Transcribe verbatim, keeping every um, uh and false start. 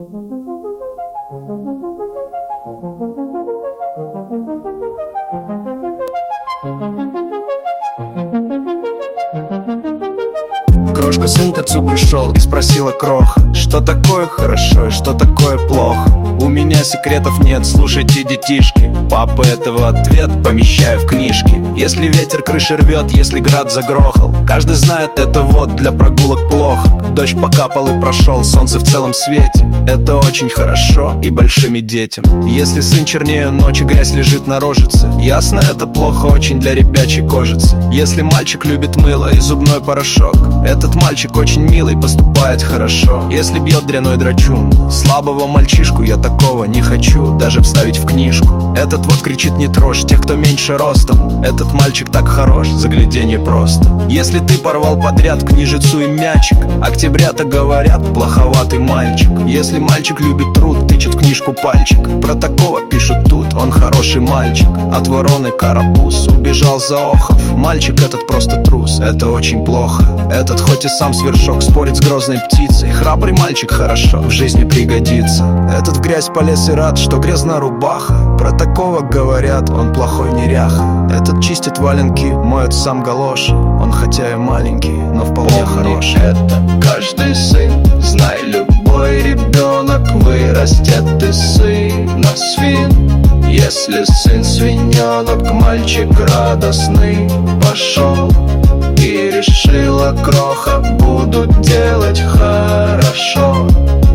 Крошка, сын к отцу пришел и спросила кроха: что такое хорошо и что такое плохо? У меня секретов нет, слушайте, детишки. Папа этого ответ помещаю в книжки. Если ветер крыши рвет, если град загрохал, каждый знает, это вот для прогулок плохо. Дождь покапал и прошел, солнце в целом свете, это очень хорошо и большими детям. Если сын чернее ночи, грязь лежит на рожице, ясно, это плохо очень для ребячей кожицы. Если мальчик любит мыло и зубной порошок, этот мальчик очень милый, поступает хорошо. Если бьет дряной драчун, слабого мальчишку я такого не хочу даже вставить в книжку. Этот вот кричит: не трожь тех, кто меньше ростом, этот мальчик так хорош, загляденье просто. Если ты порвал подряд книжицу и мячик, октябрята говорят: плоховатый мальчик. Если мальчик любит труд, тычет в книжку пальчик, про такого пишут тут: он хороший мальчик. От вороны карапуз убежал за охов, мальчик этот просто трус, это очень плохо. Этот хоть и сам свершок, спорит с грозной птицей, храбрый мальчик хорошо, в жизни пригодится. Этот в грязь полез и рад, что грязна рубаха, про такого говорят: он плохой неряха. Этот чистит валенки, моет сам галоши, он хотя и маленький, но вполне хороший. Это каждый сын, знай, любой ребенок вырастет из сына свин. Если сын свиненок, мальчик радостный пошел и решила кроха: буду делать хорошо.